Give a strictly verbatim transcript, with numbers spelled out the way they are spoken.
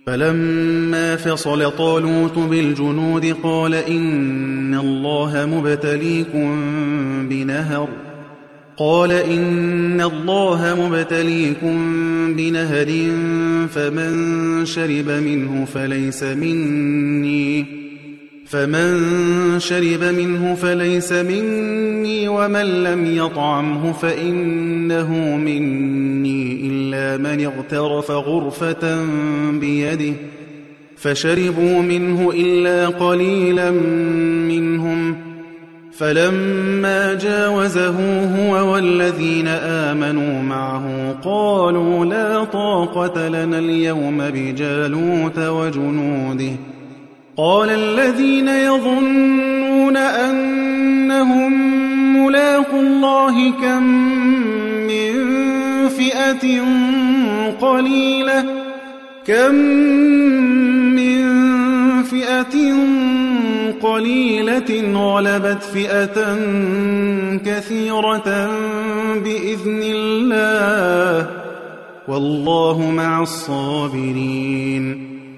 فلما فصل طالوت بالجنود قال إن الله مبتليكم بنهر قال إن الله مبتليكم بنهر فمن شرب منه فليس مني فمن شرب منه فليس مني ومن لم يطعمه فإنه مني إلا من اغترف غرفة بيده فشربوا منه إلا قليلا منهم فلما جاوزه هو والذين آمنوا معه قالوا لا طاقة لنا اليوم بجالوت وجنوده قال الذين يظنون أنهم ملاقو الله كم من فئة قليلة كم من فئة قليلة غلبت فئة كثيرة بإذن الله والله مع الصابرين